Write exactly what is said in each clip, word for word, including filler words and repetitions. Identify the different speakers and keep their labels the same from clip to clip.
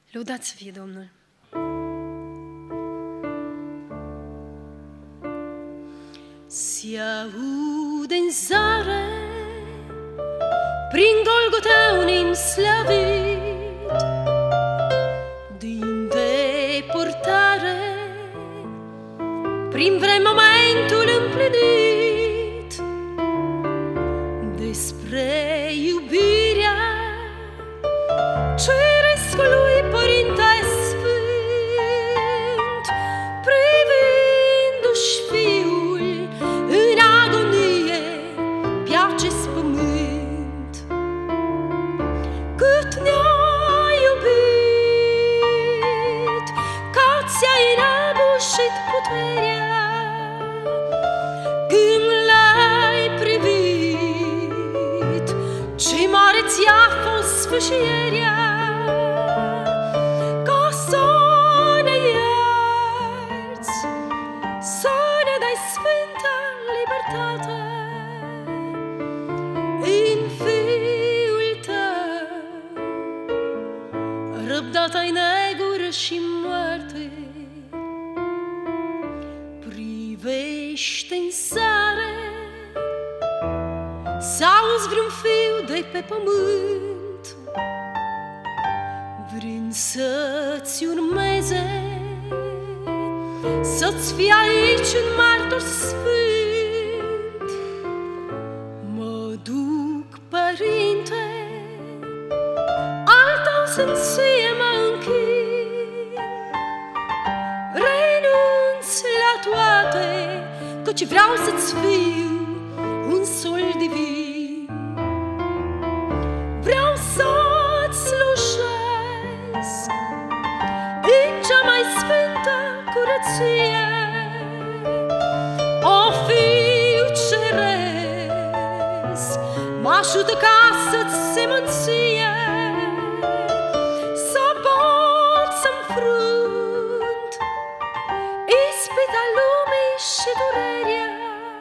Speaker 1: Lăudați să fie Domnul! Se aude în zare prin Golgota un imn slăvit, din depărtare prin vrem momentul împlinit, despre iubirea Cerescului Părinte Sfânt, privindu-și Fiul în agonie pe acest pământ. Cât ne-a iubit, că ți-a înăbușit puterea, când l-ai privit, ce mare ți-a fost sfâșierea. Ca să ne ierți, să ne dai sfântă libertate în Fiul Tău, răbdat-ai negură și moarte. Privește-n sare, s-auzi vreun fiu de pe pământ, vrând să-ți urmeze, să-ți fie aici un martor sfânt. Mă duc, Părinte, al Tău sânție mă închin, renunț la toate, căci vreau să-ți fiu un sol divin. Vreau să-ți slujesc în cea mai sfântă curăție, o Fiu ceresc, mă ajută ca să-ți semănție, să pot să-nfrunt ispita lumii și durerea,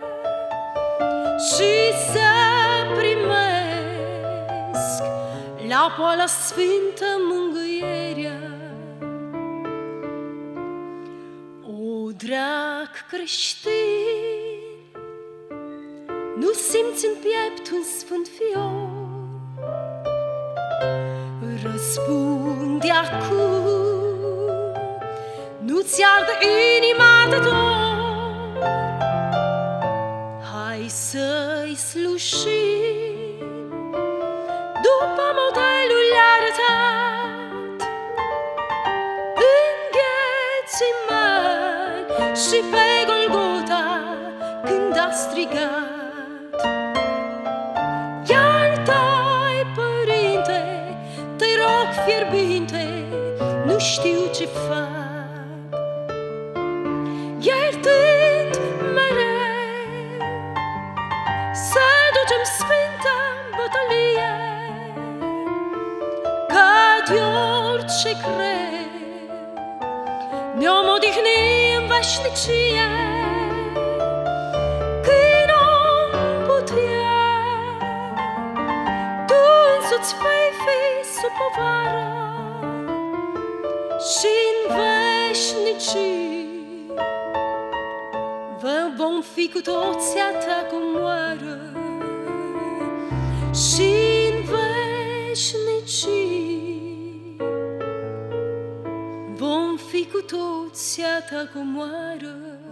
Speaker 1: și să primesc la poala sfântă mângâierea. O drac creștin, nu simți în piept un sfânt fior? Răspunde acum, nu-ți ardă inima de dor? Hai să-i slujim după modelul arătat în Ghețimani și pe Golgota, când a strigat: iartă-i, Părinte, te rog fierbinte, nu știu ce fac. Iertând mereu, să ducem sfânta bătălie, că de orice greu ne-om odihni în veșnicie, când om putea, Tu însuți vei fi sub povară și-n veșnicie vom fi cu toți a Ta comoară, și-n veșnicii vom fi cu toți a Ta comoară.